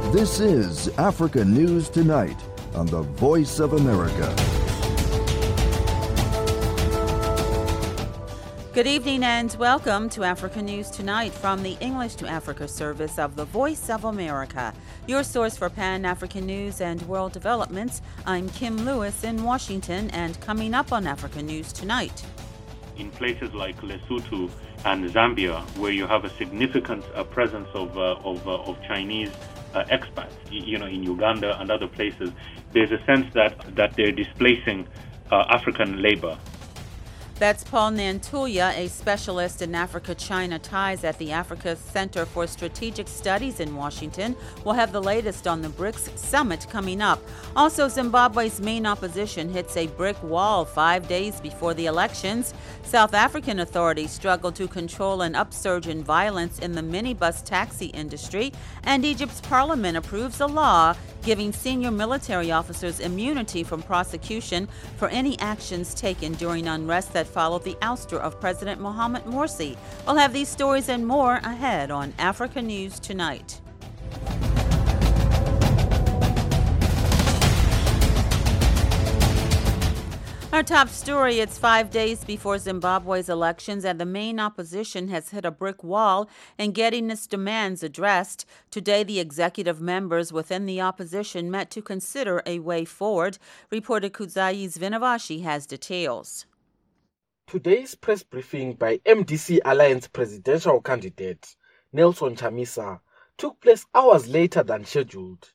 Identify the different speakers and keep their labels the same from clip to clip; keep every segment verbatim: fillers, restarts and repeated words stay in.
Speaker 1: This is Africa News Tonight on the Voice of America.
Speaker 2: Good evening and welcome to Africa News Tonight from the English to Africa service of the Voice of America. Your source for Pan-African news and world developments. I'm Kim Lewis in Washington, and coming up on Africa News Tonight.
Speaker 3: In places like Lesotho and Zambia, where you have a significant uh, presence of, uh, of, uh, of Chinese uh, expats, you know, in Uganda and other places, there's a sense that, that they're displacing uh, African labor.
Speaker 2: That's Paul Nantulia, a specialist in Africa-China ties at the Africa Center for Strategic Studies in Washington. We'll have the latest on the BRICS summit coming up. Also, Zimbabwe's main opposition hits a brick wall five days before the elections. South African authorities struggle to control an upsurge in violence in the minibus taxi industry. And Egypt's parliament approves a law giving senior military officers immunity from prosecution for any actions taken during unrest that followed the ouster of President Mohamed Morsi. We'll have these stories and more ahead on Africa News Tonight. Our top story, it's five days before Zimbabwe's elections and the main opposition has hit a brick wall in getting its demands addressed. Today, the executive members within the opposition met to consider a way forward. Reporter Kudzai Svinavashi has details.
Speaker 4: Today's press briefing by M D C Alliance presidential candidate Nelson Chamisa took place hours later than scheduled.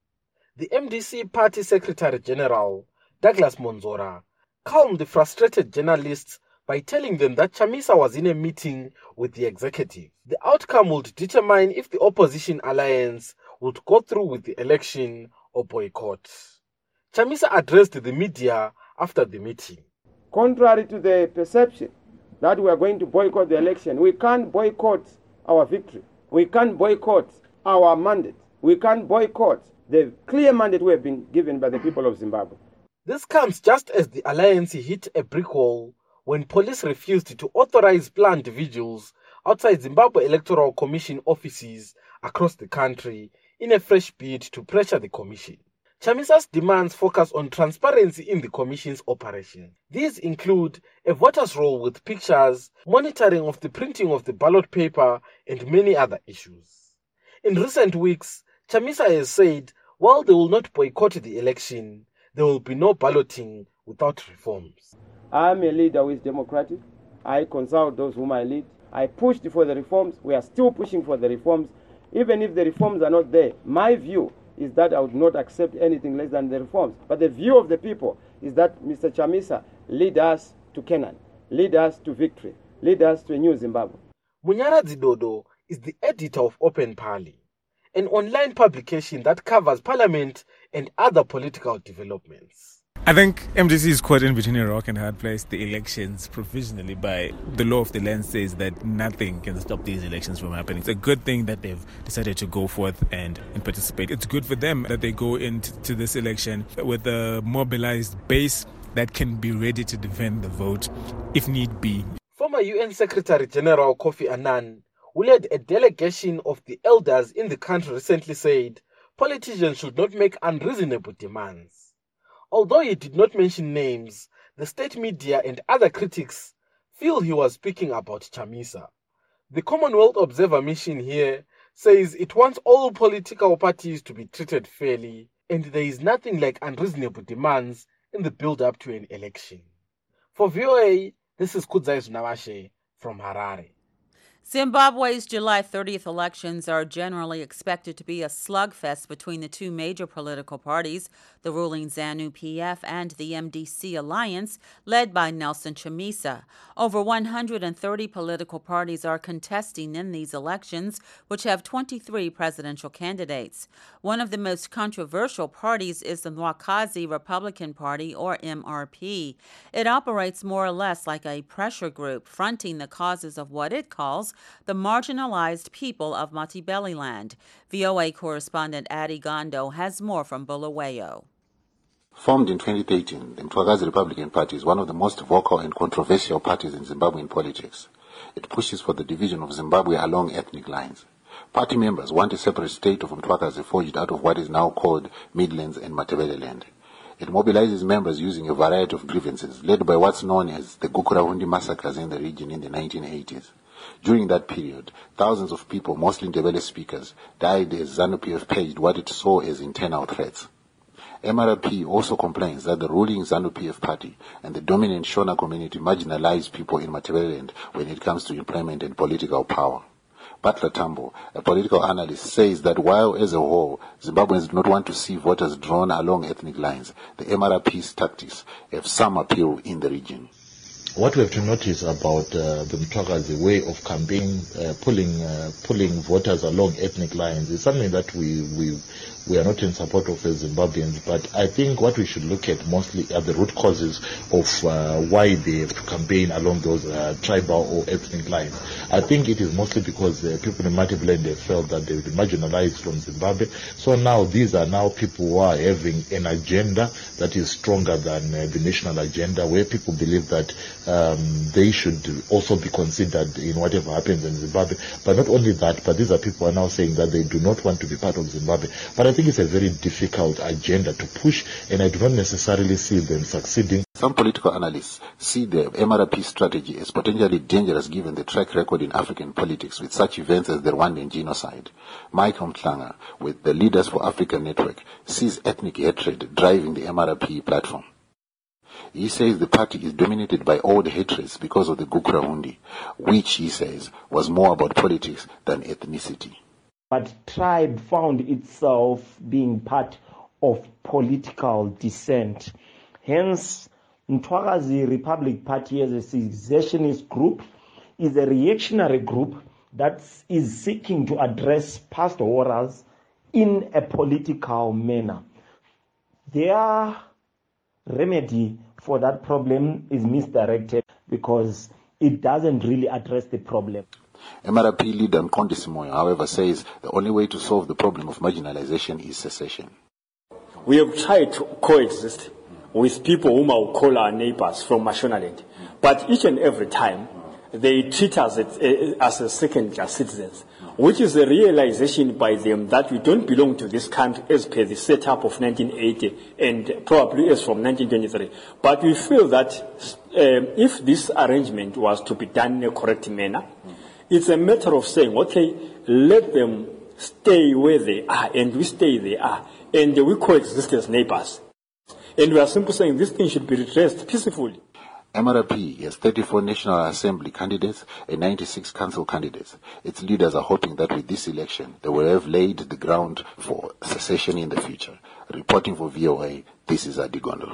Speaker 4: The M D C Party Secretary General Douglas Monzora calmed the frustrated journalists by telling them that Chamisa was in a meeting with the executive. The outcome would determine if the opposition alliance would go through with the election or boycott. Chamisa addressed the media after the meeting.
Speaker 5: Contrary to the perception that we are going to boycott the election, we can't boycott our victory. We can't boycott our mandate. We can't boycott the clear mandate we have been given by the people of Zimbabwe.
Speaker 4: This comes just as the alliance hit a brick wall when police refused to authorize planned vigils outside Zimbabwe Electoral Commission offices across the country in a fresh bid to pressure the commission. Chamisa's demands focus on transparency in the commission's operation. These include a voter's roll with pictures, monitoring of the printing of the ballot paper, and many other issues. In recent weeks, Chamisa has said while they will not boycott the election, there will be no balloting without reforms.
Speaker 5: I'm a leader who is democratic. I consult those whom I lead. I pushed for the reforms. We are still pushing for the reforms. Even if the reforms are not there, my view is that I would not accept anything less than the reforms. But the view of the people is that Mister Chamisa lead us to Canaan, lead us to victory, lead us to a new Zimbabwe.
Speaker 4: Munyara Zidodo is the editor of Open Parley, an online publication that covers parliament and other political developments.
Speaker 6: I think M D C is caught in between a rock and a hard place. The elections provisionally by the law of the land says that nothing can stop these elections from happening. It's a good thing that they've decided to go forth and, and participate. It's good for them that they go into this election with a mobilized base that can be ready to defend the vote if need be.
Speaker 4: Former U N Secretary General Kofi Annan, who led a delegation of the elders in the country, recently said politicians should not make unreasonable demands. Although he did not mention names, the state media and other critics feel he was speaking about Chamisa. The Commonwealth Observer Mission here says it wants all political parties to be treated fairly, and there is nothing like unreasonable demands in the build-up to an election. For V O A, this is Kudzai Svinavashi from Harare.
Speaker 2: Zimbabwe's July thirtieth elections are generally expected to be a slugfest between the two major political parties, the ruling ZANU-P F and the M D C Alliance, led by Nelson Chamisa. Over one hundred thirty political parties are contesting in these elections, which have twenty-three presidential candidates. One of the most controversial parties is the Mwakazi Republican Party, or M R P. It operates more or less like a pressure group, fronting the causes of what it calls the marginalized people of Matabeleland. V O A correspondent Adi Gondo has more from Bulawayo.
Speaker 7: Formed in twenty thirteen, the Mwakazi Republican Party is one of the most vocal and controversial parties in Zimbabwean politics. It pushes for the division of Zimbabwe along ethnic lines. Party members want a separate state of Mtwakazi forged out of what is now called Midlands and Matabeleland. It mobilizes members using a variety of grievances, led by what's known as the Gukurahundi massacres in the region in the nineteen eighties. During that period, thousands of people, mostly Ndebele speakers, died as ZANU-P F paged what it saw as internal threats. M R P also complains that the ruling ZANU-P F party and the dominant Shona community marginalize people in Matabeleland when it comes to employment and political power. Butler Tambo, a political analyst, says that while as a whole, Zimbabweans do not want to see voters drawn along ethnic lines, the M R P's tactics have some appeal in the region.
Speaker 8: What we have to notice about uh, the Mtwakazi way of campaigning, uh, pulling uh, pulling voters along ethnic lines is something that we we we are not in support of as Zimbabweans. But I think what we should look at mostly are the root causes of uh, why they have to campaign along those uh, tribal or ethnic lines. I think it is mostly because uh, people in Matabeleland have felt that they were marginalized from Zimbabwe. So now these are now people who are having an agenda that is stronger than uh, the national agenda, where people believe that Um, they should also be considered in whatever happens in Zimbabwe. But not only that, but these are people who are now saying that they do not want to be part of Zimbabwe. But I think it's a very difficult agenda to push, and I do not necessarily see them succeeding.
Speaker 7: Some political analysts see the M R P strategy as potentially dangerous given the track record in African politics with such events as the Rwandan genocide. Mike Mtlanga, with the Leaders for Africa Network, sees ethnic hatred driving the M R P platform. He says the party is dominated by old hatreds because of the Gukurahundi, which, he says, was more about politics than ethnicity.
Speaker 9: But tribe found itself being part of political dissent. Hence, Mtwakazi Republic Party as a secessionist group is a reactionary group that is seeking to address past horrors in a political manner. Their remedy for that problem is misdirected because it doesn't really address the problem.
Speaker 7: M R P leader Mkondi Simoyo, however, says the only way to solve the problem of marginalization is secession.
Speaker 10: We have tried to coexist with people whom I will call our neighbors from Mashonaland, but each and every time they treat us as, as a second-class citizens, which is a realization by them that we don't belong to this country as per the setup of nineteen eighty and probably as from nineteen twenty-three. But we feel that um, if this arrangement was to be done in a correct manner, it's a matter of saying, okay, let them stay where they are, and we stay there are, and we coexist as neighbors. And we are simply saying this thing should be redressed peacefully.
Speaker 7: M R P has thirty-four National Assembly candidates and ninety-six council candidates. Its leaders are hoping that with this election, they will have laid the ground for secession in the future. Reporting for V O A, this is Adi Gondolo.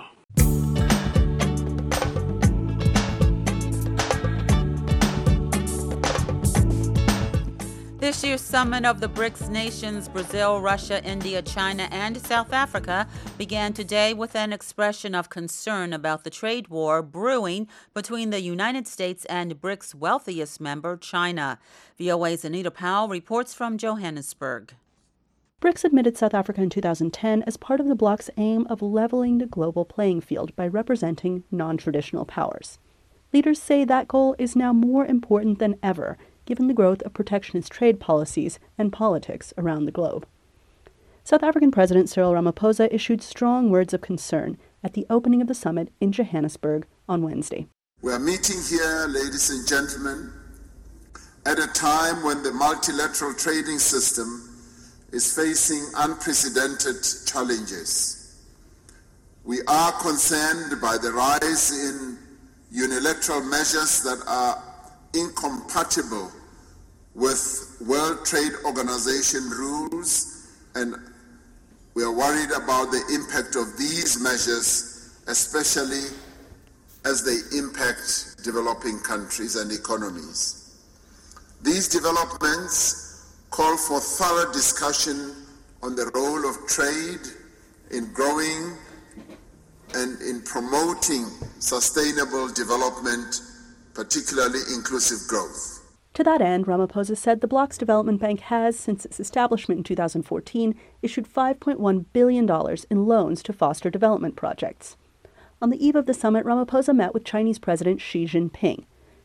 Speaker 2: This year's summit of the BRICS nations, Brazil, Russia, India, China, and South Africa, began today with an expression of concern about the trade war brewing between the United States and BRICS' wealthiest member, China. V O A's Anita Powell reports from Johannesburg.
Speaker 11: BRICS admitted South Africa in two thousand ten as part of the bloc's aim of leveling the global playing field by representing non-traditional powers. Leaders say that goal is now more important than ever, given the growth of protectionist trade policies and politics around the globe. South African President Cyril Ramaphosa issued strong words of concern at the opening of the summit in Johannesburg on Wednesday.
Speaker 12: We are meeting here, ladies and gentlemen, at a time when the multilateral trading system is facing unprecedented challenges. We are concerned by the rise in unilateral measures that are incompatible with World Trade Organization rules, and we are worried about the impact of these measures, especially as they impact developing countries and economies. These developments call for thorough discussion on the role of trade in growing and in promoting sustainable development, particularly inclusive growth.
Speaker 11: To that end, Ramaphosa said the bloc's development bank has, since its establishment in two thousand fourteen, issued five point one billion dollars in loans to foster development projects. On the eve of the summit, Ramaphosa met with Chinese President Xi Jinping.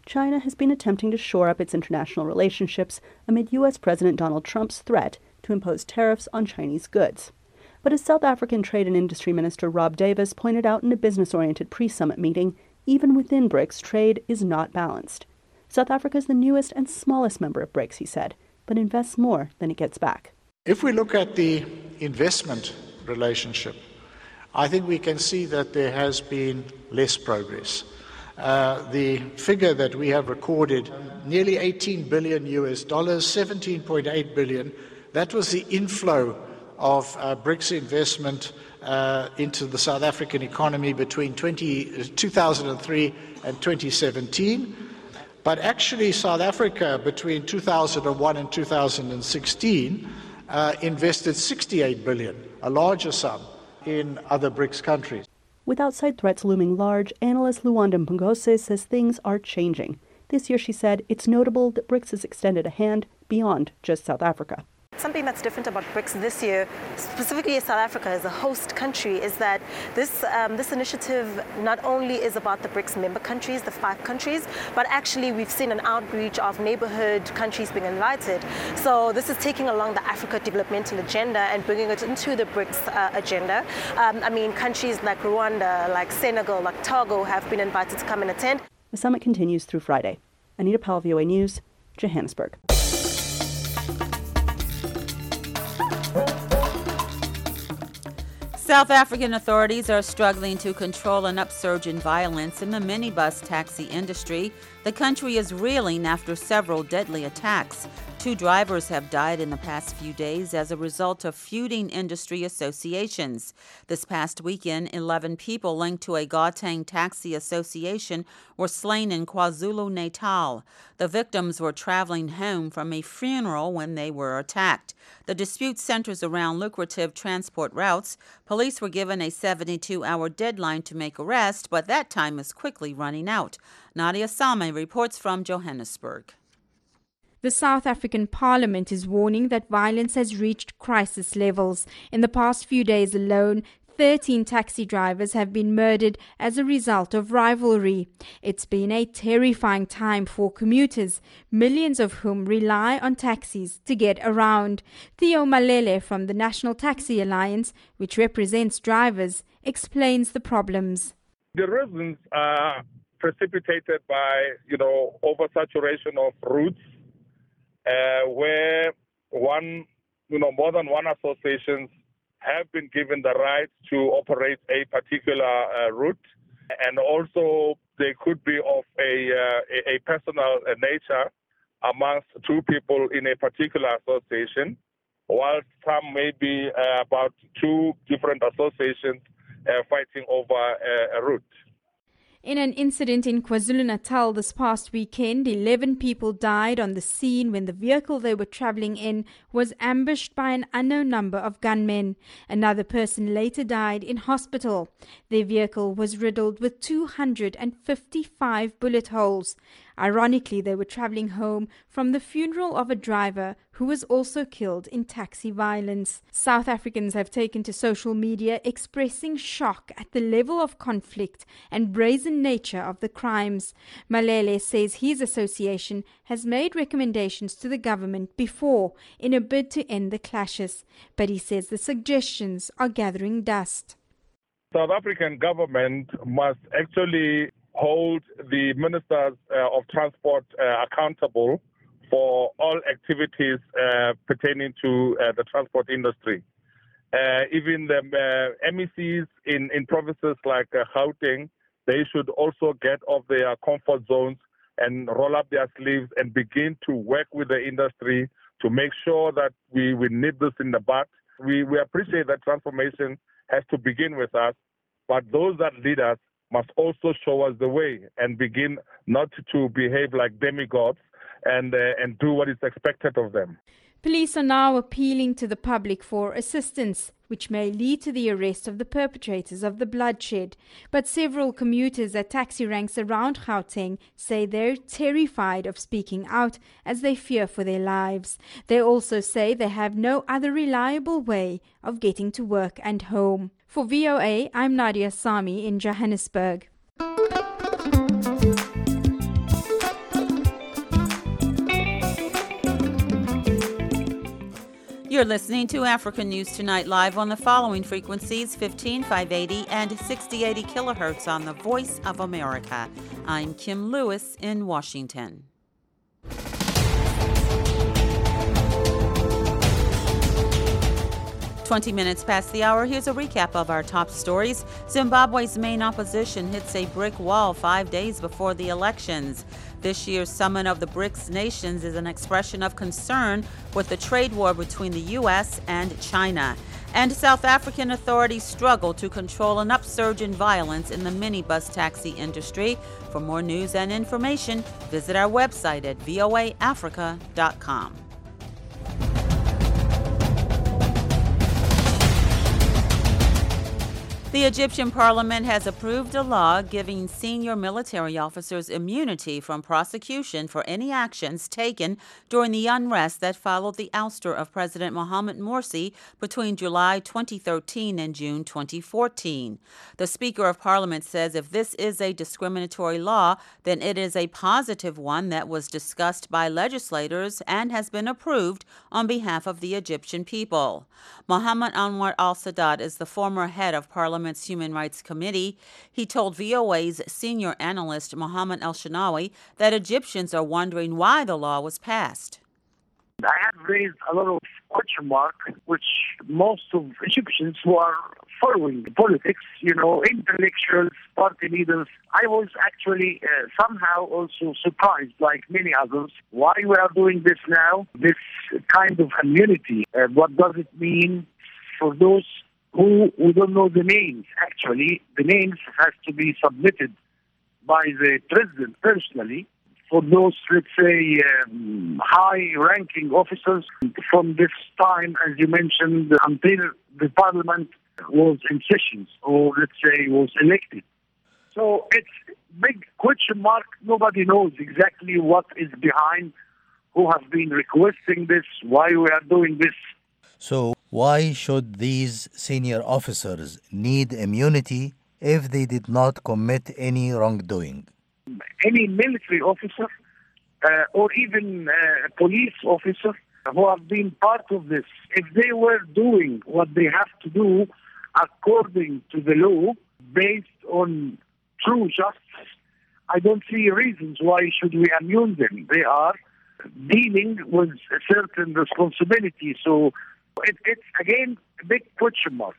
Speaker 11: China has been attempting to shore up its international relationships amid U S. President Donald Trump's threat to impose tariffs on Chinese goods. But as South African Trade and Industry Minister Rob Davis pointed out in a business-oriented pre-summit meeting, even within BRICS, trade is not balanced. South Africa is the newest and smallest member of BRICS, he said, but invests more than it gets back.
Speaker 13: If we look at the investment relationship, I think we can see that there has been less progress. Uh, the figure that we have recorded, nearly eighteen billion U S dollars, seventeen point eight billion, that was the inflow of uh, BRICS investment uh, into the South African economy between two thousand three and twenty seventeen. But actually, South Africa, between two thousand one and two thousand sixteen, uh, invested sixty-eight billion dollars, a larger sum, in other BRICS countries.
Speaker 11: With outside threats looming large, analyst Luanda Mpungose says things are changing. This year, she said, it's notable that BRICS has extended a hand beyond just South Africa.
Speaker 14: Something that's different about BRICS this year, specifically South Africa as a host country, is that this um, this initiative not only is about the BRICS member countries, the five countries, but actually we've seen an outreach of neighborhood countries being invited. So this is taking along the Africa developmental agenda and bringing it into the BRICS uh, agenda. Um, I mean, countries like Rwanda, like Senegal, like Togo have been invited to come and attend.
Speaker 11: The summit continues through Friday. Anita Powell, V O A News, Johannesburg.
Speaker 2: South African authorities are struggling to control an upsurge in violence in the minibus taxi industry. The country is reeling after several deadly attacks. Two drivers have died in the past few days as a result of feuding industry associations. This past weekend, eleven people linked to a Gauteng taxi association were slain in KwaZulu-Natal. The victims were traveling home from a funeral when they were attacked. The dispute centers around lucrative transport routes. Police were given a seventy-two hour deadline to make arrests, but that time is quickly running out. Nadia Same reports from Johannesburg.
Speaker 15: The South African Parliament is warning that violence has reached crisis levels. In the past few days alone, thirteen taxi drivers have been murdered as a result of rivalry. It's been a terrifying time for commuters, millions of whom rely on taxis to get around. Theo Malele from the National Taxi Alliance, which represents drivers, explains the problems.
Speaker 16: The reasons are precipitated by, you know, oversaturation of routes, uh, where one, you know, more than one associations have been given the right to operate a particular uh, route, and also they could be of a, uh, a personal nature amongst two people in a particular association, while some may be uh, about two different associations uh, fighting over uh, a route.
Speaker 15: In an incident in KwaZulu-Natal this past weekend, eleven people died on the scene when the vehicle they were traveling in was ambushed by an unknown number of gunmen. Another person later died in hospital. Their vehicle was riddled with two hundred fifty-five bullet holes. Ironically, they were traveling home from the funeral of a driver who was also killed in taxi violence. South Africans have taken to social media expressing shock at the level of conflict and brazen nature of the crimes. Malele says his association has made recommendations to the government before in a bid to end the clashes, but he says the suggestions are gathering dust.
Speaker 16: South African government must actually hold the ministers uh, of transport uh, accountable for all activities uh, pertaining to uh, the transport industry. Uh, even the uh, M E Cs in, in provinces like uh, Gauteng, they should also get off their comfort zones and roll up their sleeves and begin to work with the industry to make sure that we, we nip this in the bud. We, we appreciate that transformation has to begin with us, but those that lead us must also show us the way and begin not to behave like demigods and, uh, and do what is expected of them.
Speaker 15: Police are now appealing to the public for assistance, which may lead to the arrest of the perpetrators of the bloodshed. But several commuters at taxi ranks around Gauteng say they're terrified of speaking out as they fear for their lives. They also say they have no other reliable way of getting to work and home. For V O A, I'm Nadia Sami in Johannesburg.
Speaker 2: You're listening to Africa News Tonight live on the following frequencies: fifteen five eighty and sixty eighty kilohertz on the Voice of America. I'm Kim Lewis in Washington. twenty minutes past the hour, here's a recap of our top stories. Zimbabwe's main opposition hits a brick wall five days before the elections. This year's summit of the BRICS nations is an expression of concern with the trade war between the U S and China. And South African authorities struggle to control an upsurge in violence in the minibus taxi industry. For more news and information, visit our website at v o a africa dot com. The Egyptian parliament has approved a law giving senior military officers immunity from prosecution for any actions taken during the unrest that followed the ouster of President Mohamed Morsi between July twenty thirteen and June twenty fourteen. The Speaker of Parliament says if this is a discriminatory law, then it is a positive one that was discussed by legislators and has been approved on behalf of the Egyptian people. Mohammed Anwar al-Sadat is the former head of Parliament Human Rights Committee. He told V O A's senior analyst Mohammed El-Shanawi that Egyptians are wondering why the law was passed.
Speaker 17: I have raised a lot of question mark, which most of Egyptians who are following politics, you know, intellectuals, party leaders, I was actually uh, somehow also surprised, like many others, why we are doing this now, this kind of immunity. Uh, what does it mean for those who we don't know the names? Actually, the names has to be submitted by the president personally for those, let's say, um, high-ranking officers from this time, as you mentioned, until the parliament was in sessions, or let's say was elected. So it's big question mark. Nobody knows exactly what is behind, who have been requesting this, why we are doing this.
Speaker 18: So why should these senior officers need immunity if they did not commit any wrongdoing?
Speaker 17: Any military officer uh, or even uh, police officer who have been part of this, if they were doing what they have to do according to the law, based on true justice, I don't see reasons why should we immune them. They are dealing with a certain responsibility. So it, it's, again, a big question mark.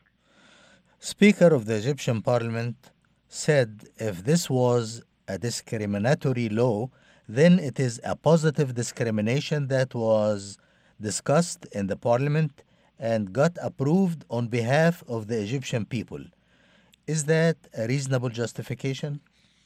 Speaker 18: Speaker of the Egyptian parliament said if this was a discriminatory law, then it is a positive discrimination that was discussed in the parliament and got approved on behalf of the Egyptian people. Is that a reasonable justification?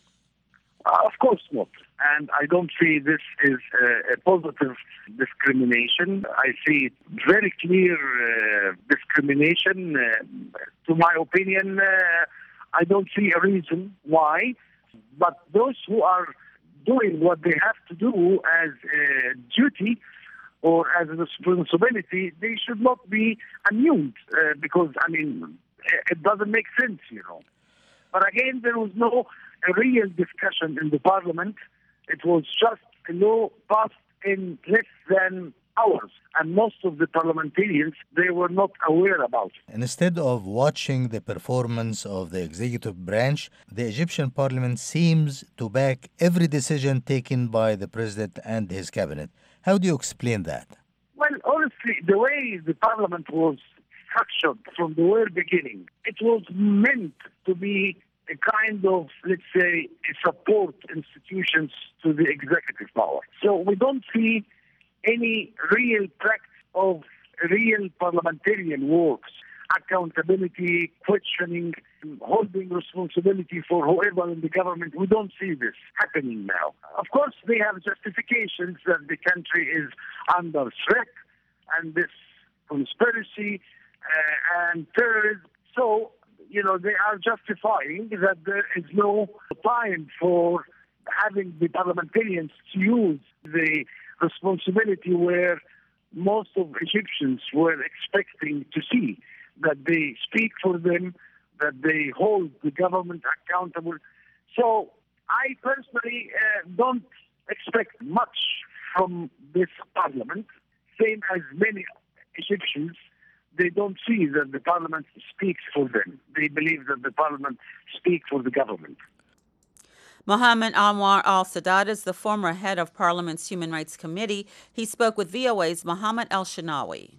Speaker 17: Uh, of course not. And I don't see this as a, a positive discrimination. I see it very clear uh, discrimination. Uh, to my opinion, uh, I don't see a reason why. But those who are doing what they have to do as a duty or as a responsibility, they should not be immune uh, because, I mean, it doesn't make sense, you know. But again, there was no a real discussion in the parliament. It was just a law passed in less than hours. And most of the parliamentarians, they were not aware about it.
Speaker 18: Instead of watching the performance of the executive branch, the Egyptian parliament seems to back every decision taken by the president and his cabinet. How do you explain that?
Speaker 17: Well, honestly, the way the parliament was structured from the very beginning, it was meant to be a kind of, let's say, a support institutions to the executive power. So we don't see any real practice of real parliamentarian works, accountability, questioning, holding responsibility for whoever in the government. We don't see this happening now. Of course, they have justifications that the country is under threat and this conspiracy uh, and terrorism. So, you know, they are justifying that there is no time for having the parliamentarians to use the responsibility where most of Egyptians were expecting to see, that they speak for them, that they hold the government accountable. So I personally uh, don't expect much from this parliament, same as many Egyptians, they don't see that the parliament speaks for them. They believe that the parliament speaks for the government.
Speaker 2: Mohammed Anwar al-Sadat is the former head of Parliament's Human Rights Committee. He spoke with V O A's Mohammed El-Shinawi.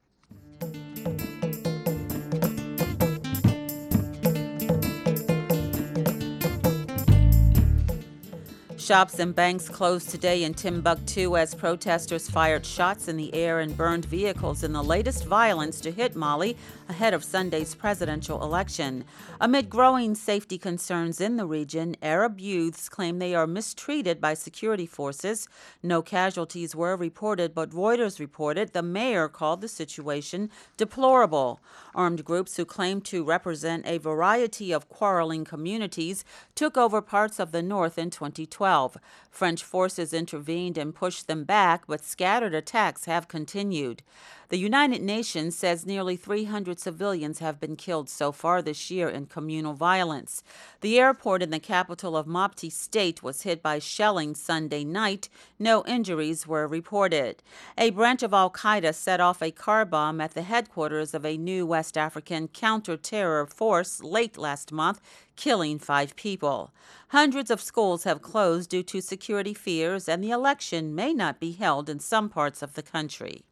Speaker 2: Shops and banks closed today in Timbuktu as protesters fired shots in the air and burned vehicles in the latest violence to hit Mali ahead of Sunday's presidential election. Amid growing safety concerns in the region, Arab youths claim they are mistreated by security forces. No casualties were reported, but Reuters reported the mayor called the situation deplorable. Armed groups who claim to represent a variety of quarreling communities took over parts of the north in twenty twelve. French forces intervened and pushed them back, but scattered attacks have continued. The United Nations says nearly three hundred civilians have been killed so far this year in communal violence. The airport in the capital of Mopti State was hit by shelling Sunday night. No injuries were reported. A branch of al-Qaeda set off a car bomb at the headquarters of a new West African counter-terror force late last month, killing five people. Hundreds of schools have closed due to security fears, and the election may not be held in some parts of the country.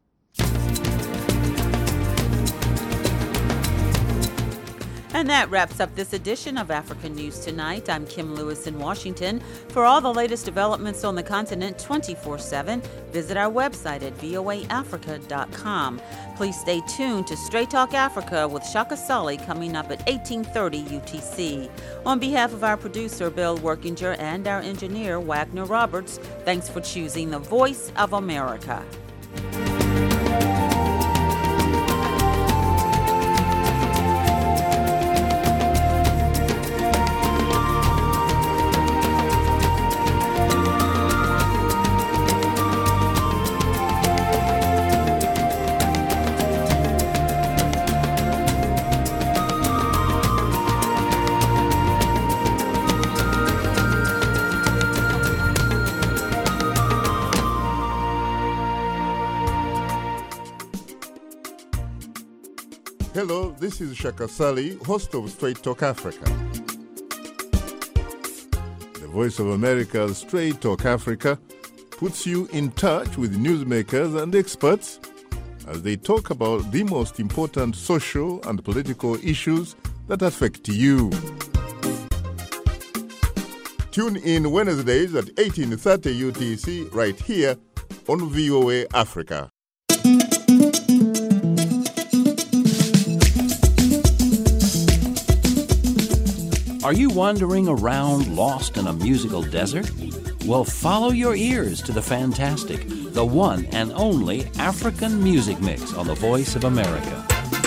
Speaker 2: And that wraps up this edition of Africa News Tonight. I'm Kim Lewis in Washington. For all the latest developments on the continent twenty-four seven, visit our website at V O A Africa dot com. Please stay tuned to Straight Talk Africa with Shaka Sully coming up at eighteen thirty U T C. On behalf of our producer, Bill Workinger, and our engineer, Wagner Roberts, thanks for choosing the Voice of America.
Speaker 19: Hello, this is Shaka Sali, host of Straight Talk Africa. The Voice of America's Straight Talk Africa puts you in touch with newsmakers and experts as they talk about the most important social and political issues that affect you. Tune in Wednesdays at eighteen thirty U T C right here on V O A Africa.
Speaker 20: Are you wandering around lost in a musical desert? Well, follow your ears to the fantastic, the one and only African Music Mix on the Voice of America.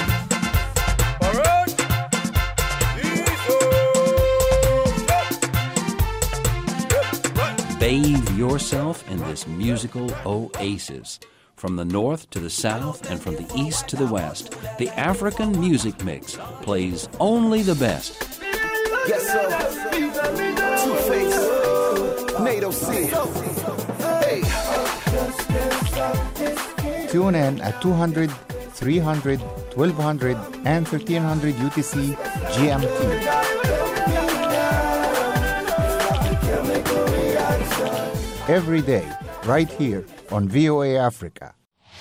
Speaker 20: Bathe yourself in this musical oasis. From the north to the south and from the east to the west, the African Music Mix plays only the best.
Speaker 21: Yes, sir. Two-Face, NATO C. Hey.
Speaker 22: Tune in at two hundred, three hundred, twelve hundred, and thirteen hundred U T C G M T. Every day, right here on V O A Africa.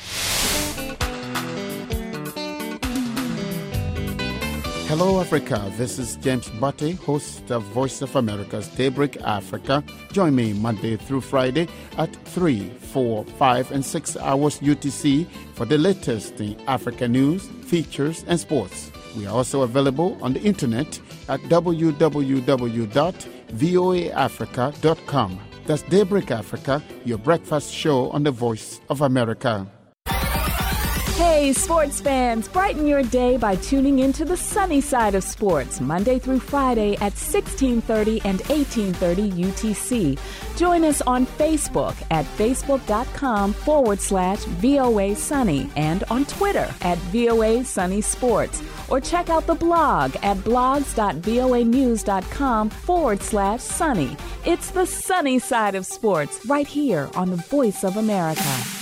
Speaker 23: Hello, Africa. This is James Butte, host of Voice of America's Daybreak Africa. Join me Monday through Friday at three, four, five, and six hours U T C for the latest in Africa news, features, and sports. We are also available on the internet at w w w dot v o a africa dot com. That's Daybreak Africa, your breakfast show on the Voice of America.
Speaker 24: Hey, sports fans, brighten your day by tuning into the sunny side of sports, Monday through Friday at sixteen thirty and eighteen thirty U T C. Join us on Facebook at facebook.com forward slash VOA Sunny and on Twitter at VOA Sunny Sports. Or check out the blog at blogs.voanews.com forward slash sunny. It's the sunny side of sports right here on the Voice of America.